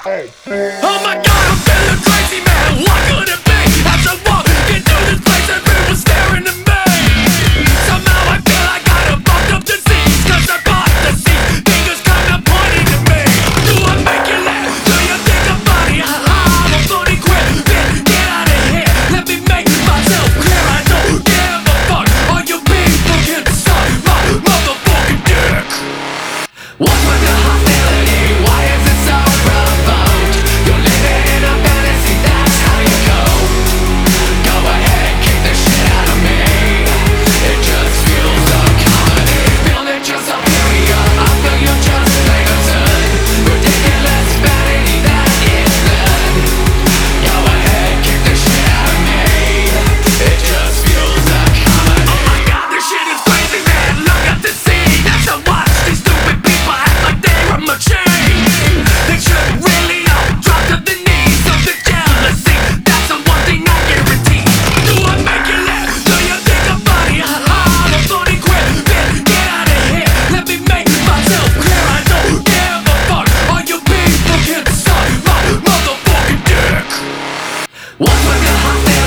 Oh my god, I'm feeling crazy, man. What could it be? As I walk into this place, everyone's staring at me. Somehow I feel like I got a fucked up disease, cause I bought the seat. Fingers kinda pointing at me. Do I make you laugh? Do you think I'm funny? Haha, I'm a funny quit. Get out of here. Let me make myself clear. I don't give a fuck. All you people can suck my motherfucking dick. What's with the hostility? Why is it so provoked? You're living in a fantasy, that's how you go. Go ahead, kick the shit out of me. It just feels so comedy. Feel that you're superior, I feel you're just plain absurd. Ridiculous vanity, that is blood. Go ahead, kick the shit out of me. It just feels so comedy. Oh my god, this shit is crazy, man. Look at the scene. That's a watch. These stupid people act like they're a machine. They should really all drop to the knees of the jealousy. That's the one thing I guarantee. Do I make you laugh? Do you think I'm funny? Haha, I'm a funny quit. Get out of here. Let me make myself clear. I don't give a fuck. All you people can suck my motherfucking dick. What's with the hostility?